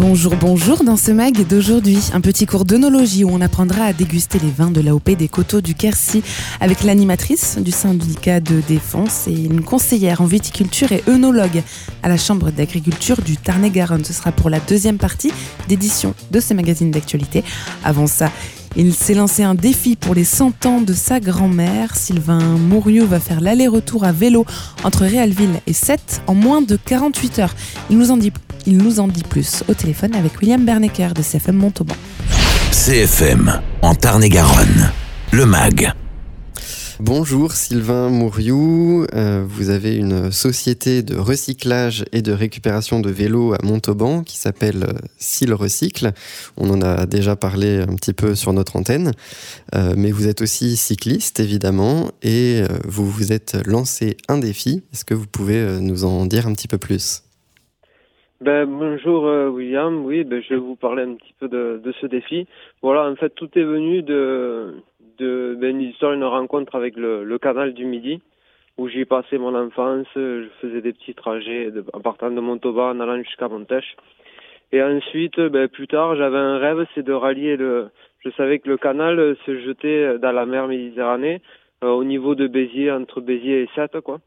Bonjour, bonjour dans ce mag d'aujourd'hui. Un petit cours d'œnologie où on apprendra à déguster les vins de l'AOP des Coteaux du Quercy avec l'animatrice du syndicat de défense et une conseillère en viticulture et œnologue à la Chambre d'agriculture du Tarn-et-Garonne. Ce sera pour la deuxième partie d'édition de ce magazine d'actualité. Avant ça, il s'est lancé un défi pour les 100 ans de sa grand-mère. Sylvain Mouriou va faire l'aller-retour à vélo entre Réalville et Sète en moins de 48 heures. Il nous en dit plus au téléphone avec William Bernecker de CFM Montauban. CFM en Tarn-et-Garonne, le MAG. Bonjour Sylvain Mouriou, vous avez une société de recyclage et de récupération de vélos à Montauban qui s'appelle Syl Recycle. On en a déjà parlé un petit peu sur notre antenne, mais vous êtes aussi cycliste évidemment et vous vous êtes lancé un défi. Est-ce que vous pouvez nous en dire un petit peu plus ? Bonjour William, oui, je vais vous parler un petit peu de ce défi. Voilà, en fait tout est venu une histoire, une rencontre avec le canal du Midi, où j'y passé mon enfance. Je faisais des petits trajets en partant de Montauban en allant jusqu'à Montèche. Et ensuite, plus tard, j'avais un rêve, c'est de rallier je savais que le canal se jetait dans la mer Méditerranée, au niveau de Béziers, entre Béziers et Sète, quoi.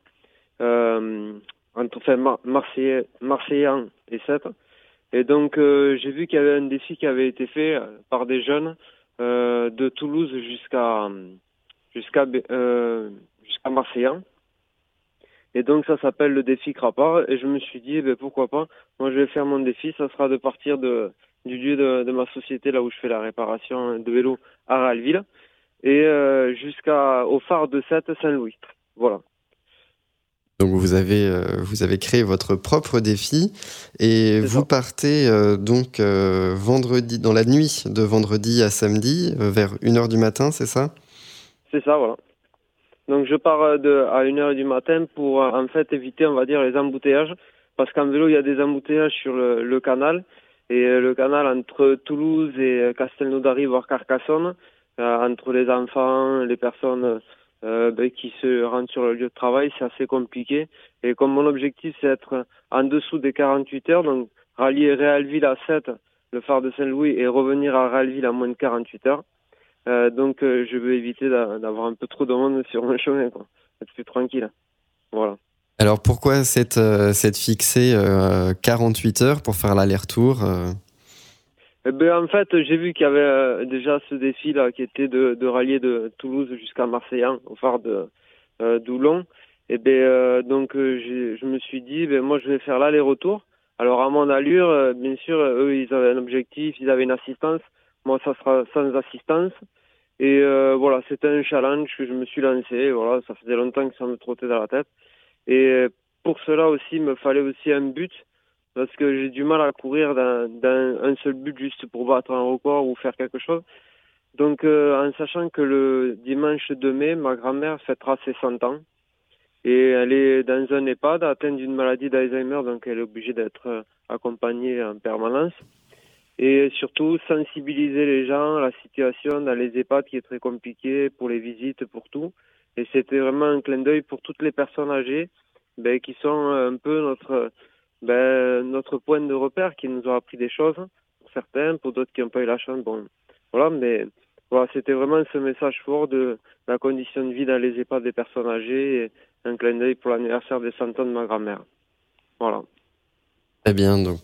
Marseillan et Sète. Et donc, j'ai vu qu'il y avait un défi qui avait été fait par des jeunes de Toulouse jusqu'à Marseillan. Et donc ça s'appelle le défi Crapard. Et je me suis dit, pourquoi pas, moi je vais faire mon défi, ça sera de partir du lieu de ma société, là où je fais la réparation de vélo à Réalville, et jusqu'au phare de Sète, Saint-Louis. Voilà. Donc vous avez créé votre propre défi et C'est vous ça. partez vendredi, dans la nuit de vendredi à samedi, vers 1h du matin, c'est ça ? C'est ça, voilà. Donc je pars à 1h du matin pour en fait éviter, on va dire, les embouteillages, parce qu'en vélo il y a des embouteillages sur le canal, et le canal entre Toulouse et Castelnaudary, voire Carcassonne, entre les enfants, les personnes qui se rendent sur le lieu de travail, c'est assez compliqué. Et comme mon objectif c'est d'être en dessous des 48 heures, donc rallier Réalville à Sète, le phare de Saint-Louis, et revenir à Réalville à moins de 48 heures. Je veux éviter d'avoir un peu trop de monde sur mon chemin, quoi. Être plus tranquille. Voilà. Alors pourquoi cette fixée 48 heures pour faire l'aller-retour En fait, j'ai vu qu'il y avait déjà ce défi-là qui était de rallier de Toulouse jusqu'à Marseillan, au phare d'Oulon. Je me suis dit, moi je vais faire l'aller-retour. Alors à mon allure, bien sûr, eux ils avaient un objectif, ils avaient une assistance. Moi ça sera sans assistance. Et voilà, c'était un challenge que je me suis lancé. Voilà, ça faisait longtemps que ça me trottait dans la tête. Et pour cela aussi, il me fallait aussi un but, parce que j'ai du mal à courir dans un seul but juste pour battre un record ou faire quelque chose. Donc, en sachant que le dimanche 2 mai, ma grand-mère fêtera ses 100 ans. Et elle est dans un EHPAD, atteinte d'une maladie d'Alzheimer, donc elle est obligée d'être accompagnée en permanence. Et surtout, sensibiliser les gens à la situation dans les EHPAD qui est très compliquée pour les visites, pour tout. Et c'était vraiment un clin d'œil pour toutes les personnes âgées qui sont un peu notre point de repère, qui nous ont appris des choses, pour certains, pour d'autres qui n'ont pas eu la chance. Bon, voilà, mais voilà, c'était vraiment ce message fort de la condition de vie dans les EHPAD des personnes âgées, et un clin d'œil pour l'anniversaire des 100 ans de ma grand-mère. Voilà. Très bien, donc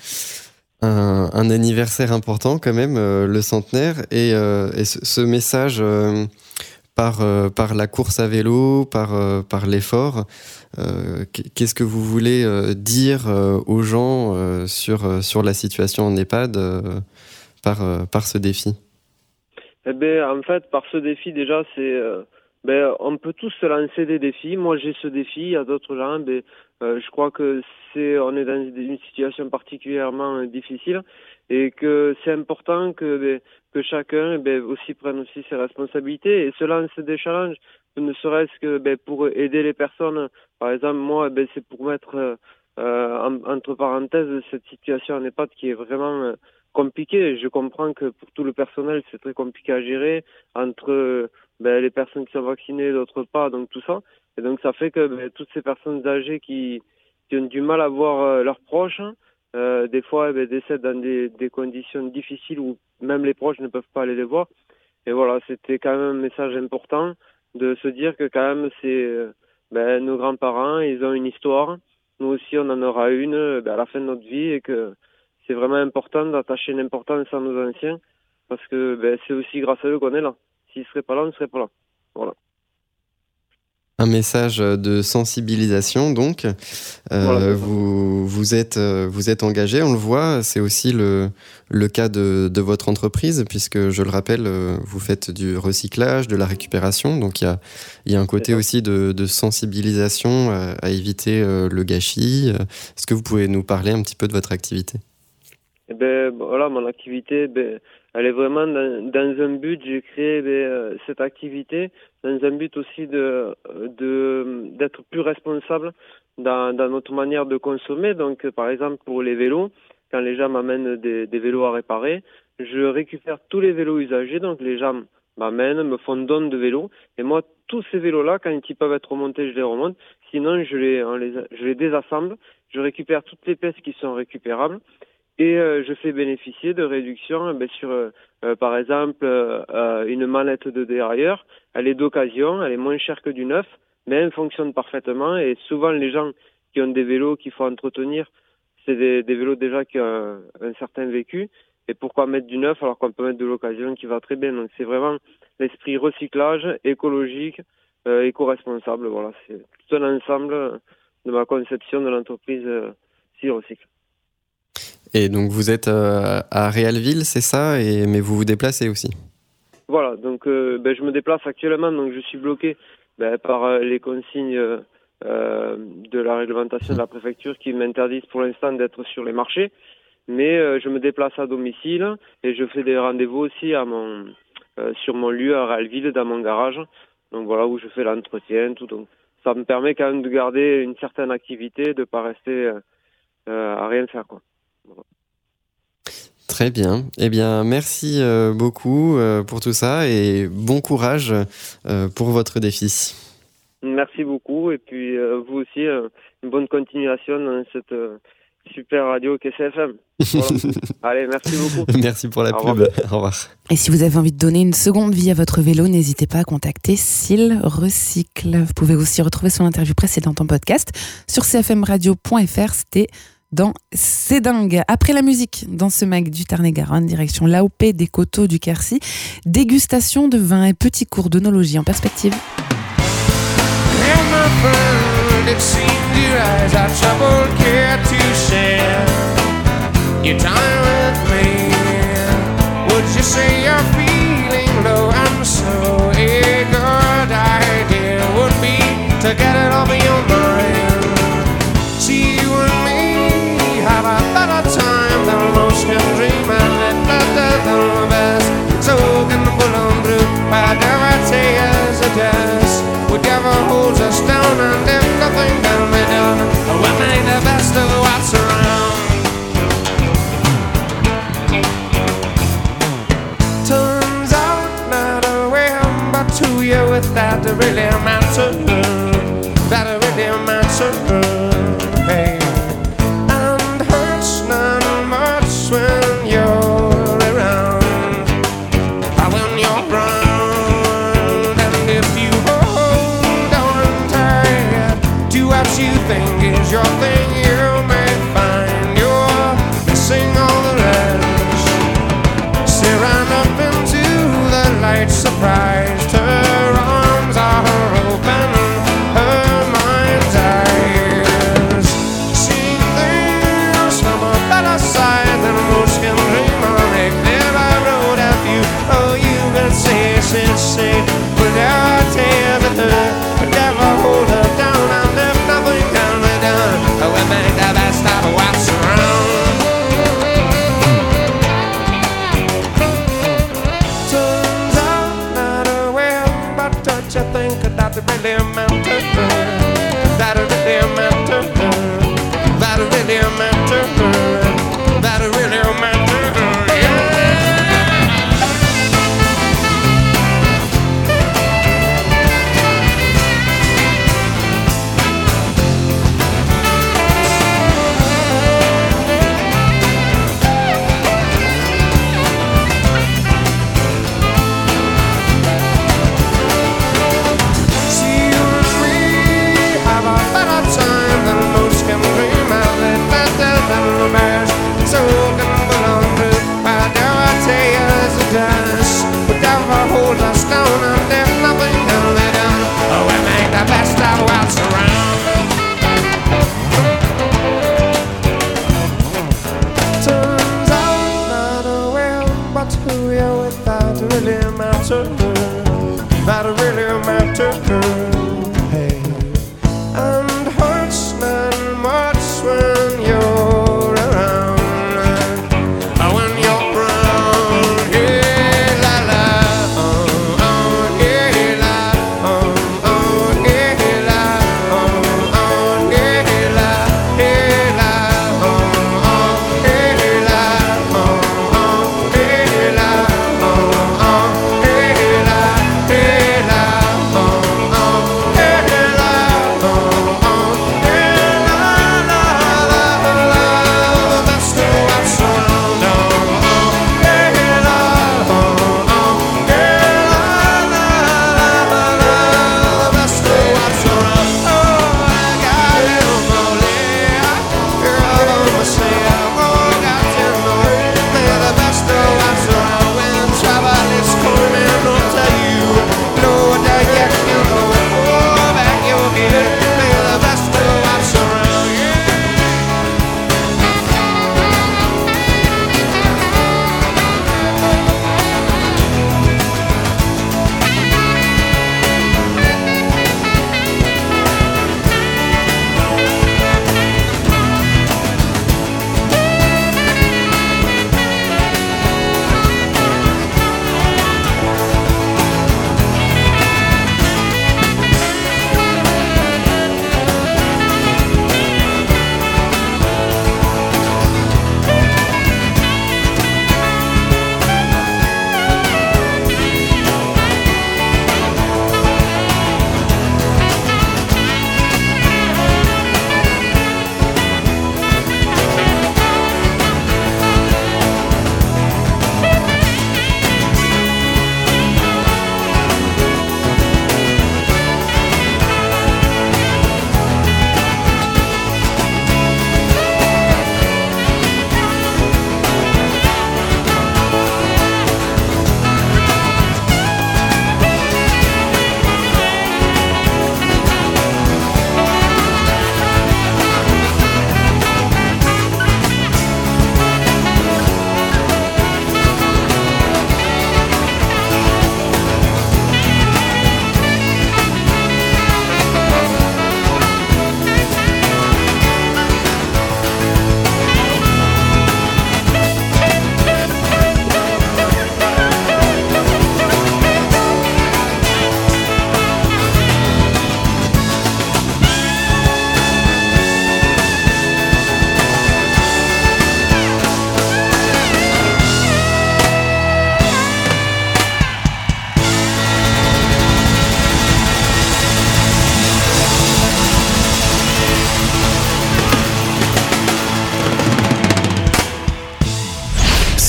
un anniversaire important quand même, le centenaire, et ce message par la course à vélo, par l'effort, qu'est-ce que vous voulez dire aux gens sur la situation en EHPAD par ce défi ? En fait, par ce défi, déjà, on peut tous se lancer des défis. Moi, j'ai ce défi, il y a d'autres gens, je crois que on est dans une situation particulièrement difficile, et que c'est important que chacun, aussi prenne aussi ses responsabilités et se lance des challenges, ne serait-ce que, pour aider les personnes. Par exemple, moi, c'est pour mettre, entre parenthèses, cette situation en EHPAD qui est vraiment, compliqué. Je comprends que pour tout le personnel, c'est très compliqué à gérer entre les personnes qui sont vaccinées, d'autres pas, donc tout ça. Et donc ça fait que toutes ces personnes âgées qui ont du mal à voir leurs proches, des fois décèdent dans des conditions difficiles où même les proches ne peuvent pas aller les voir. Et voilà, c'était quand même un message important de se dire que quand même nos grands-parents, ils ont une histoire, nous aussi on en aura une à la fin de notre vie, et que c'est vraiment important d'attacher une importance à nos anciens, parce que c'est aussi grâce à eux qu'on est là. S'ils ne seraient pas là, on ne serait pas là. Voilà. Un message de sensibilisation, donc. Voilà, vous êtes engagé, on le voit. C'est aussi le cas de votre entreprise, puisque, je le rappelle, vous faites du recyclage, de la récupération. Donc, il y a un côté aussi de sensibilisation à éviter le gâchis. Est-ce que vous pouvez nous parler un petit peu de votre activité ? Voilà, mon activité, elle est vraiment dans un but. J'ai créé cette activité dans un but aussi d'être plus responsable dans notre manière de consommer. Donc, par exemple, pour les vélos, quand les gens m'amènent des vélos à réparer, je récupère tous les vélos usagés. Donc, les gens m'amènent, me font don de vélos. Et moi, tous ces vélos-là, quand ils peuvent être remontés, je les remonte. Sinon, je les désassemble. Je récupère toutes les pièces qui sont récupérables. Et je fais bénéficier de réductions sur, par exemple, une manette de dérailleur. Elle est d'occasion, elle est moins chère que du neuf, mais elle fonctionne parfaitement. Et souvent, les gens qui ont des vélos qu'il faut entretenir, c'est des vélos déjà qui ont un certain vécu. Et pourquoi mettre du neuf alors qu'on peut mettre de l'occasion qui va très bien. Donc c'est vraiment l'esprit recyclage, écologique, éco-responsable. Voilà, c'est tout un ensemble de ma conception de l'entreprise Recycle. Et donc vous êtes à Réalville, c'est ça, mais vous vous déplacez aussi? Voilà, donc je me déplace actuellement, donc je suis bloqué par les consignes de la réglementation de la préfecture qui m'interdisent pour l'instant d'être sur les marchés. Mais je me déplace à domicile et je fais des rendez-vous aussi sur mon lieu à Réalville, dans mon garage. Donc voilà, où je fais l'entretien, tout. Donc ça me permet quand même de garder une certaine activité, de pas rester à rien faire, quoi. Voilà. Très bien. Eh bien, merci beaucoup pour tout ça et bon courage pour votre défi. Merci beaucoup, et puis vous aussi, une bonne continuation dans cette super radio KCFM. Voilà. Allez, merci beaucoup. Merci pour la pub. Au revoir. Et si vous avez envie de donner une seconde vie à votre vélo, n'hésitez pas à contacter Syl Recycle. Vous pouvez aussi retrouver son interview précédente en podcast sur cfmradio.fr. C'était dans C'est dingue. Après la musique, dans ce mag du Tarn-et-Garonne, direction l'AOP des Coteaux du Quercy, dégustation de vin et petits cours d'œnologie en perspective. It seems your eyes have trouble care to share your time with me. Would you say you're feeling low? And so a good idea would be to get it off your mind. See, you and me have a better time than most can dream, and it better than the best. So can the pull on through, whatever take us a test. Whatever holds us down, and if nothing can be done, we'll make the best of what's around. Turns out not a way but to you with that really matter, that really matter, hey. And hurts not much when you're around, when you're around, and if you what you think is your thing, you may find you're missing all the rest. Staring up into the light, surprised, her arms are open, her mind's eyes, seeing things from a better side than most can dream of. A clearer road at you, oh you can say, but there are tears at her, but never hold her down. Well,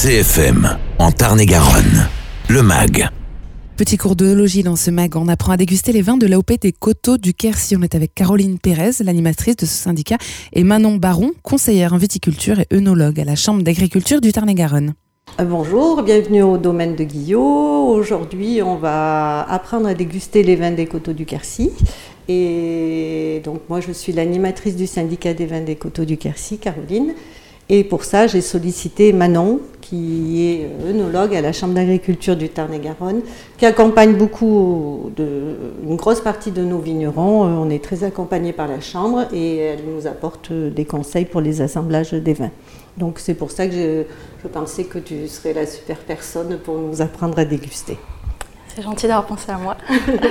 CFM, en Tarn-et-Garonne, le MAG. Petit cours d'œnologie dans ce MAG, on apprend à déguster les vins de l'AOP des Coteaux du Quercy. On est avec Caroline Pérez, l'animatrice de ce syndicat, et Manon Baron, conseillère en viticulture et œnologue à la Chambre d'agriculture du Tarn-et-Garonne. Bonjour, bienvenue au domaine de Guillot. Aujourd'hui, on va apprendre à déguster les vins des Coteaux du Quercy. Et donc moi, je suis l'animatrice du syndicat des vins des Coteaux du Quercy, Caroline. Et pour ça, j'ai sollicité Manon, qui est œnologue à la Chambre d'agriculture du Tarn-et-Garonne, qui accompagne une grosse partie de nos vignerons. On est très accompagnés par la Chambre et elle nous apporte des conseils pour les assemblages des vins. Donc c'est pour ça que je pensais que tu serais la super personne pour nous apprendre à déguster. C'est gentil d'avoir pensé à moi.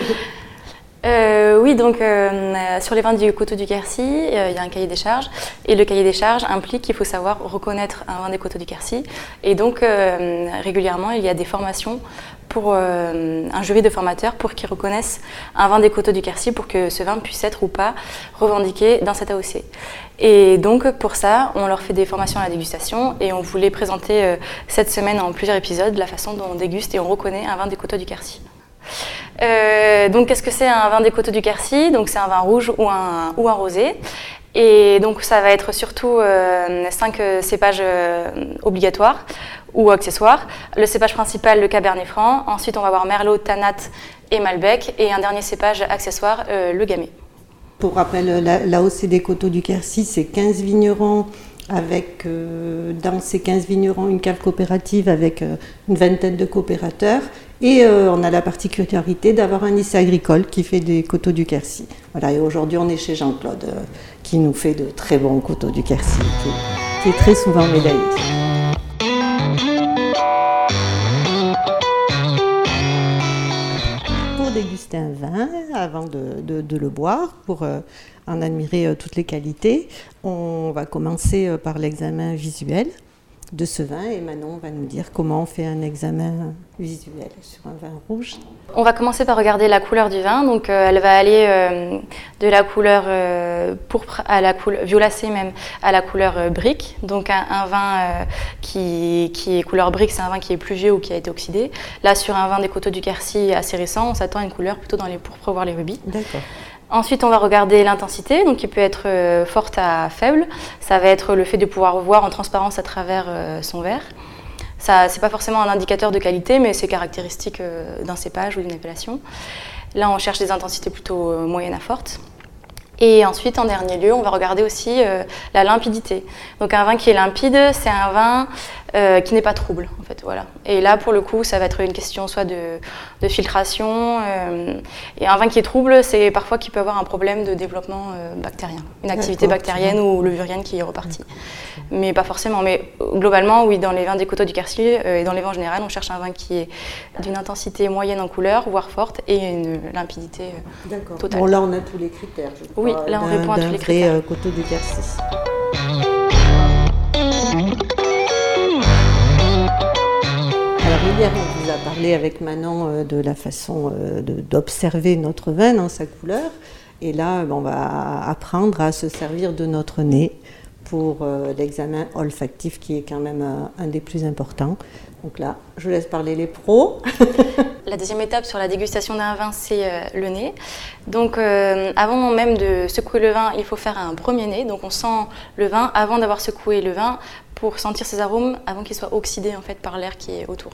Oui, donc sur les vins du Coteau du Quercy, il y a un cahier des charges. Et le cahier des charges implique qu'il faut savoir reconnaître un vin des Coteaux du Quercy. Et donc régulièrement, il y a des formations pour un jury de formateurs pour qu'ils reconnaissent un vin des Coteaux du Quercy pour que ce vin puisse être ou pas revendiqué dans cette AOC. Et donc pour ça, on leur fait des formations à la dégustation et on voulait présenter cette semaine en plusieurs épisodes la façon dont on déguste et on reconnaît un vin des Coteaux du Quercy. Donc qu'est-ce que c'est un vin des Coteaux du Quercy? Donc c'est un vin rouge ou un rosé. Et donc ça va être surtout 5 cépages obligatoires ou accessoires. Le cépage principal, le Cabernet Franc. Ensuite on va avoir Merlot, Tannat et Malbec. Et un dernier cépage accessoire, le Gamay. Pour rappel, l'AOC des Coteaux du Quercy, c'est 15 vignerons avec dans ces 15 vignerons une cave coopérative avec une vingtaine de coopérateurs. Et on a la particularité d'avoir un lycée agricole qui fait des Coteaux du Quercy. Voilà, et aujourd'hui on est chez Jean-Claude qui nous fait de très bons Coteaux du Quercy, qui est très souvent médaillé. Pour déguster un vin, avant de le boire, pour en admirer toutes les qualités, on va commencer par l'examen visuel de ce vin et Manon va nous dire comment on fait un examen visuel sur un vin rouge. On va commencer par regarder la couleur du vin. Donc elle va aller de la couleur pourpre à la couleur violacée même à la couleur brique. Donc un vin qui est couleur brique, c'est un vin qui est plus vieux ou qui a été oxydé. Là sur un vin des Coteaux du Quercy assez récent, on s'attend à une couleur plutôt dans les pourpres voire les rubis. D'accord. Ensuite, on va regarder l'intensité, donc qui peut être forte à faible. Ça va être le fait de pouvoir voir en transparence à travers son verre. Ça, c'est pas forcément un indicateur de qualité, mais c'est caractéristique d'un cépage ou d'une appellation. Là, on cherche des intensités plutôt moyennes à fortes. Et ensuite, en dernier lieu, on va regarder aussi la limpidité. Donc un vin qui est limpide, c'est un vin qui n'est pas trouble, en fait, voilà. Et là, pour le coup, ça va être une question soit de filtration. Et un vin qui est trouble, c'est parfois qu'il peut avoir un problème de développement bactérien, une activité bactérienne ou levurienne qui est repartie. Mais pas forcément. Mais globalement, oui, dans les vins des Coteaux du Quercy et dans les vins en général, on cherche un vin qui est d'une intensité moyenne en couleur, voire forte, et une limpidité totale. Bon, là, on a tous les critères, je crois. Oui, là, on répond à tous les critères. D'un Coteau du Quercy. Alors hier, on vous a parlé avec Manon de la façon d'observer notre vin dans sa couleur. Et là, on va apprendre à se servir de notre nez pour l'examen olfactif qui est quand même un des plus importants. Donc là, je laisse parler les pros. La deuxième étape sur la dégustation d'un vin, c'est le nez. Donc avant même de secouer le vin, il faut faire un premier nez. Donc on sent le vin avant d'avoir secoué le vin pour sentir ses arômes avant qu'ils soient oxydés en fait, par l'air qui est autour.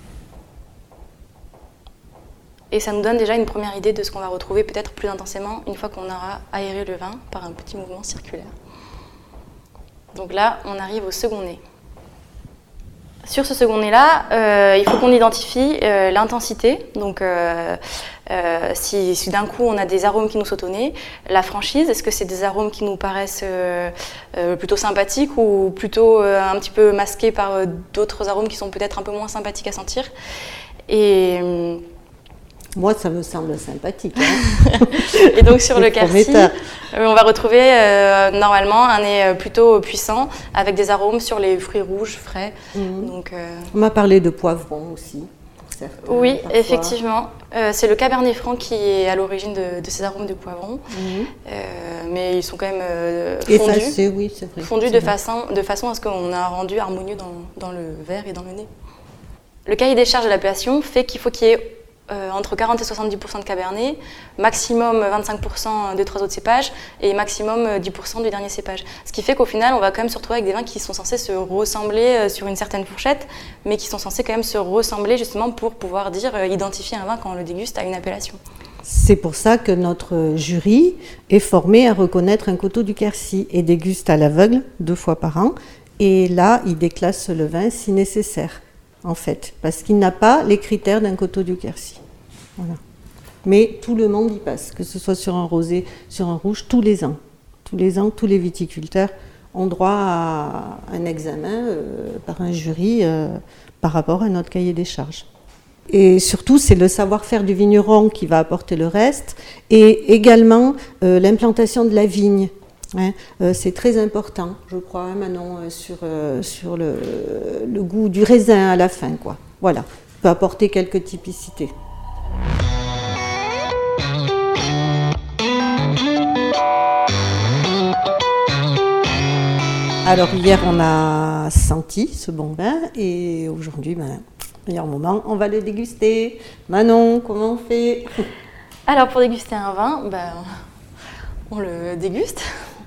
Et ça nous donne déjà une première idée de ce qu'on va retrouver peut-être plus intensément une fois qu'on aura aéré le vin par un petit mouvement circulaire. Donc là, on arrive au second nez. Sur ce second nez-là, il faut qu'on identifie l'intensité. Donc, si d'un coup on a des arômes qui nous sautent au nez, la franchise, est-ce que c'est des arômes qui nous paraissent plutôt sympathiques ou plutôt un petit peu masqués par d'autres arômes qui sont peut-être un peu moins sympathiques à sentir? Et moi, ça me semble sympathique. Hein. Et donc sur le Quercy, on va retrouver normalement un nez plutôt puissant avec des arômes sur les fruits rouges frais. Donc, on m'a parlé de poivron aussi. certes. Oui, parfois. effectivement. C'est le Cabernet Franc qui est à l'origine de ces arômes de poivron. Mais ils sont quand même fondus. Effacés, oui, c'est vrai. Fondus de façon à ce qu'on a un rendu harmonieux dans le verre et dans le nez. Le cahier des charges de l'appellation fait qu'il faut qu'il y ait entre 40 et 70% de Cabernet, maximum 25% des 3 autres cépages et maximum 10% du dernier cépage. Ce qui fait qu'au final, on va quand même se retrouver avec des vins qui sont censés se ressembler sur une certaine fourchette, mais qui sont censés quand même se ressembler justement pour pouvoir identifier un vin quand on le déguste à une appellation. C'est pour ça que notre jury est formé à reconnaître un coteau du Quercy et déguste à l'aveugle 2 fois par an. Et là, il déclasse le vin si nécessaire, en fait, parce qu'il n'a pas les critères d'un coteau du Quercy. Voilà. Mais tout le monde y passe, que ce soit sur un rosé, sur un rouge, tous les ans. Tous les ans, tous les viticulteurs ont droit à un examen par un jury par rapport à notre cahier des charges. Et surtout, c'est le savoir-faire du vigneron qui va apporter le reste, et également l'implantation de la vigne. C'est très important, je crois, Manon, sur le goût du raisin à la fin, quoi. Voilà, peut apporter quelques typicités. Alors hier, on a senti ce bon vin, et aujourd'hui, meilleur moment, on va le déguster. Manon, comment on fait? Alors pour déguster un vin, on le déguste.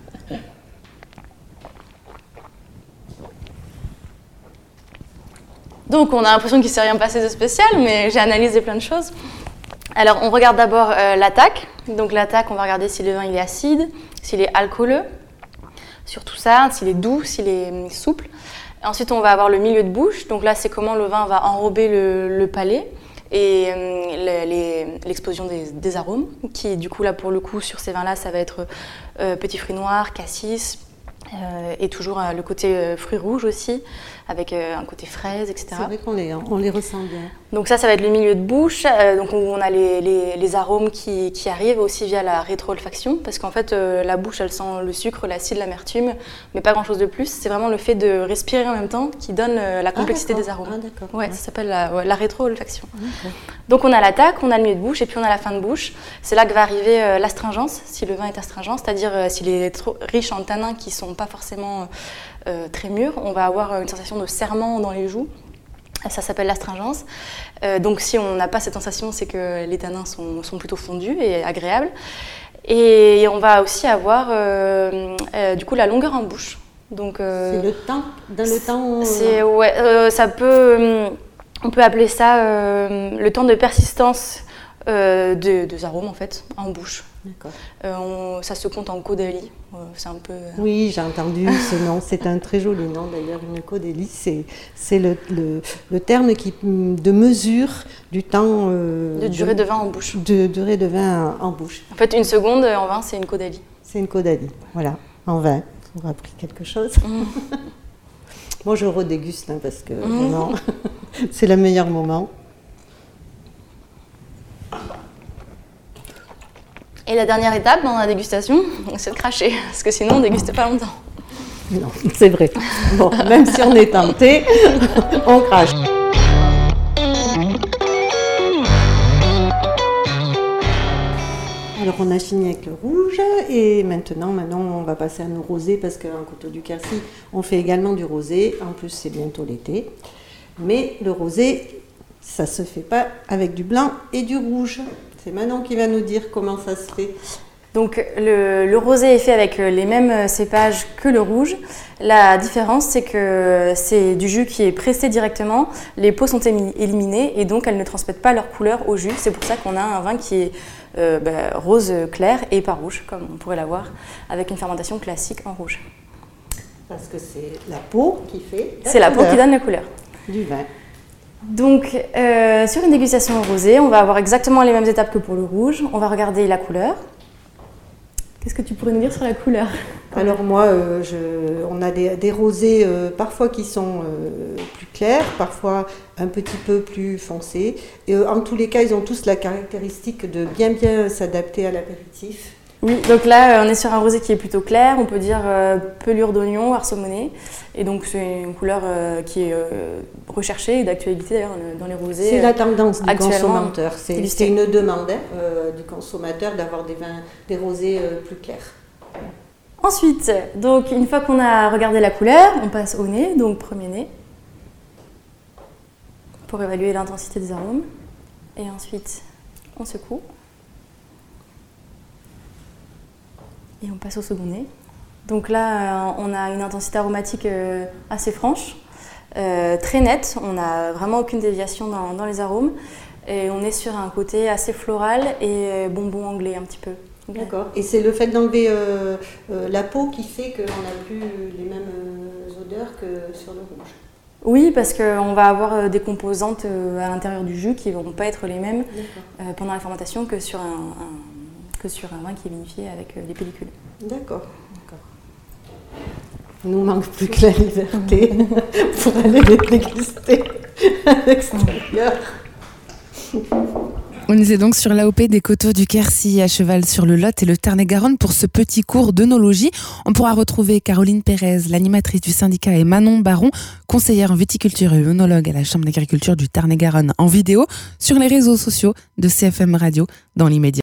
Donc on a l'impression qu'il ne s'est rien passé de spécial, mais j'ai analysé plein de choses. Alors on regarde d'abord l'attaque. Donc l'attaque, on va regarder si le vin il est acide, s'il est alcooleux, sur tout ça, s'il est doux, s'il est souple. Ensuite on va avoir le milieu de bouche. Donc là c'est comment le vin va enrober le palais et l'explosion des arômes, qui du coup là pour le coup sur ces vins là ça va être petits fruits noirs, cassis, et toujours le côté fruits rouges aussi, avec un côté fraise, etc. C'est vrai qu'on les ressent bien. Donc ça va être le milieu de bouche, donc on a les arômes qui arrivent aussi via la rétro-olfaction, parce qu'en fait la bouche elle sent le sucre, l'acide, l'amertume, mais pas grand chose de plus. C'est vraiment le fait de respirer en même temps qui donne la complexité des arômes. Ah d'accord. Ouais, ça s'appelle la rétro-olfaction. Okay. Donc on a l'attaque, on a le milieu de bouche et puis on a la fin de bouche. C'est là que va arriver l'astringence, si le vin est astringent, c'est-à-dire s'il est trop riche en tanins qui sont pas forcément très mûrs, on va avoir une sensation de serrement dans les joues. Ça s'appelle l'astringence. Donc si on n'a pas cette sensation, c'est que les tanins sont plutôt fondus et agréables. Et on va aussi avoir du coup la longueur en bouche. Donc, c'est le temps. Dans le temps. Ça peut. On peut appeler ça le temps de persistance des arômes en fait en bouche. D'accord. Ça se compte en caudalie. C'est un peu. Oui, j'ai entendu ce nom. C'est un très joli nom d'ailleurs. Une caudalie, c'est le terme de mesure du temps. De durée de vin en bouche. De durée de vin en bouche. En fait, 1 seconde en vin, c'est une caudalie. C'est une caudalie. Voilà. En vin. On aura appris quelque chose. Moi, je redéguste parce que vraiment, c'est le meilleur moment. Et la dernière étape dans la dégustation, c'est de cracher, parce que sinon on ne déguste pas longtemps. Non, c'est vrai. Bon, même si on est tenté, on crache. Alors on a fini avec le rouge et maintenant on va passer à nos rosés parce qu'un coteau du Quercy, on fait également du rosé. En plus c'est bientôt l'été. Mais le rosé, ça se fait pas avec du blanc et du rouge. C'est Manon qui va nous dire comment ça se fait. Donc le rosé est fait avec les mêmes cépages que le rouge. La différence, c'est que c'est du jus qui est pressé directement. Les peaux sont éliminées et donc elles ne transmettent pas leur couleur au jus. C'est pour ça qu'on a un vin qui est rose clair et pas rouge, comme on pourrait l'avoir avec une fermentation classique en rouge. Parce que c'est la peau qui fait la la peau qui donne la couleur du vin. Donc, sur une dégustation au rosé, on va avoir exactement les mêmes étapes que pour le rouge. On va regarder la couleur. Qu'est-ce que tu pourrais nous dire sur la couleur? Alors moi, on a des rosés parfois qui sont plus clairs, parfois un petit peu plus foncés. Et en tous les cas, ils ont tous la caractéristique de bien s'adapter à l'apéritif Oui, donc là, on est sur un rosé qui est plutôt clair, on peut dire pelure d'oignon, arceaumonné. Et donc, c'est une couleur qui est recherchée et d'actualité d'ailleurs dans les rosés. C'est la tendance du actuellement consommateur. C'est une demande du consommateur d'avoir des rosés plus clairs. Ensuite, donc, une fois qu'on a regardé la couleur, on passe au nez, donc premier nez, pour évaluer l'intensité des arômes. Et ensuite, on secoue. Et on passe au second nez. Donc là, on a une intensité aromatique assez franche, très nette. On n'a vraiment aucune déviation dans les arômes. Et on est sur un côté assez floral et bonbon anglais un petit peu. D'accord. Et c'est le fait d'enlever la peau qui fait qu'on n'a plus les mêmes odeurs que sur le rouge. Oui, parce qu'on va avoir des composantes à l'intérieur du jus qui ne vont pas être les mêmes pendant la fermentation que sur un vin qui est vinifié avec les pellicules. D'accord. Il nous manque plus que la liberté pour aller les déguster à l'extérieur. On est donc sur l'AOP des Coteaux du Quercy, à cheval sur le Lot et le Tarn-et-Garonne pour ce petit cours d'œnologie. On pourra retrouver Caroline Pérez, l'animatrice du syndicat, et Manon Baron, conseillère en viticulture et œnologue à la Chambre d'agriculture du Tarn-et-Garonne, en vidéo sur les réseaux sociaux de CFM Radio dans l'immédiat.